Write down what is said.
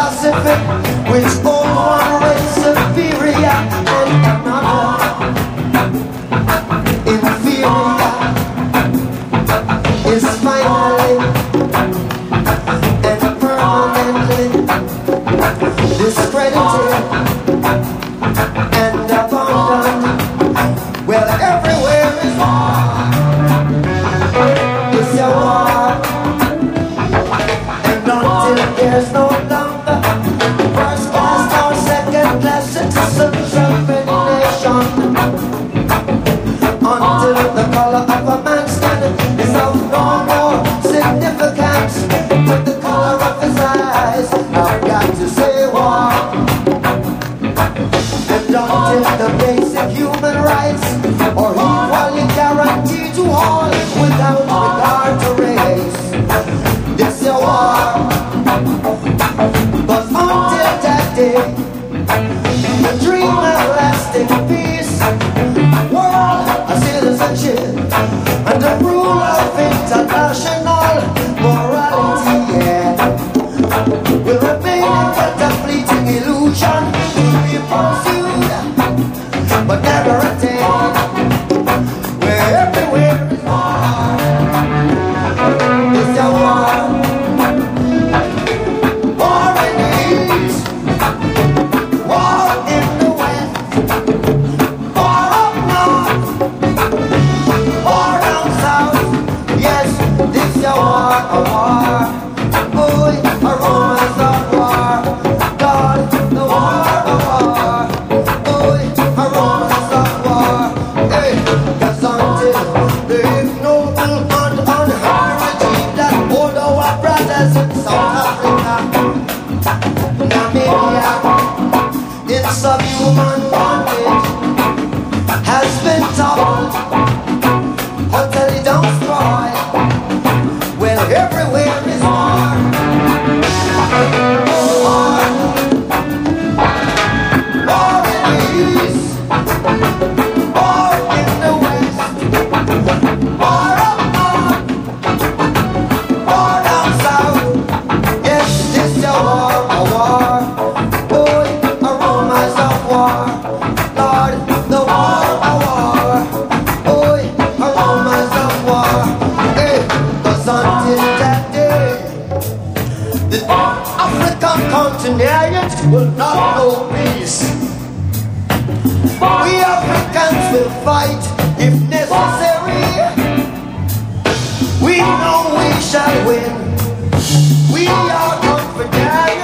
Pacific, which hold one race superior and another inferior, is finally and permanently discredited and abandoned. Well, everywhere is war. It's a war. And until there's no longer first class or second class citizens of any nation, until the color of a man's skin is of no more significance to the color of his eyes, I've got to say war. And until the basic human rights are equally guaranteed to all without regard to race, this is a war. But until that day, the dream of lasting peace, world of citizenship, and the rule of international morality, yeah, will remain but a fleeting illusion to be pursued, but never attained. Where everywhere is war, it's a war. War in the east, war in the west, war up north, war down south. Yes, this is a war, a war. Boy, a rumors of war. God, the war, a war. Boy, a rumors of war. Hey, 'cause until the ignoble and unheard regime that hold our brothers in South Africa, Namibia, in subhuman bondage, has been toppled, utterly destroyed. Well, everywhere is war. War. War in the east, war in the west, war up north, war down south. Yes, this is a war, a war. Boy, aromas of war. Lord, the war, a war. Boy, aromas of war. Hey, 'cause until that day, the African continent will not know peace. We Africans will fight if necessary. We know we shall win. We are confident.